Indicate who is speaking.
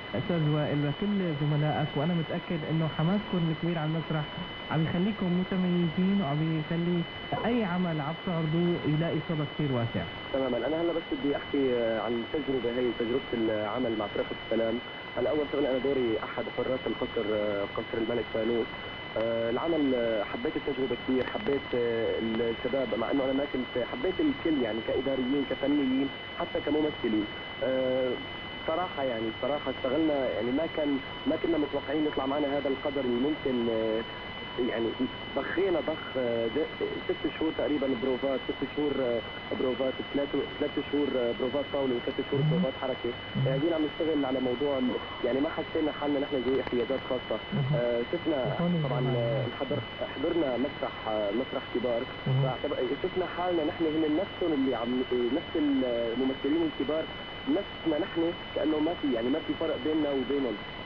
Speaker 1: استاذ وائل وكل زملائك، وانا متاكد انه حماسكم الكبير على المسرح عم يخليكم متميزين وعم يخلي اي عمل عم تعرضوه يلاقي صدى كثير واسع.
Speaker 2: تماما. انا هلا بس بدي احكي عن تجربه، هي تجربه العمل مع فرقه السلام. هلا اول شغله انا دوري احد حراس القصر، قصر الملك فانوس. العمل حبيت التجربه كثير، حبيت الشباب، مع انه انا ما كنت حبيت الكل يعني، كاداريين كفنيين حتى كممثلين. صراحة يعني صراحة اشتغلنا يعني، ما كنا متوقعين يطلع معنا هذا القدر اللي ممكن يعني ضخينا ضخ 6 شهور تقريبا بروفات، 6 شهور بروفات، 3 شهور بروفات طاوله، و3 شهور بروفات حركه. قاعدين عم نشتغل على موضوع يعني ما حسينا حالنا نحن ذوي احتياجات خاصه. شفنا طبعا حضرنا مسرح كبار، شفنا حالنا نحن هن نفسهم اللي عم نفس الممثلين الكبار، نفسنا نحن، كانه ما في يعني ما في فرق بيننا وبينهم.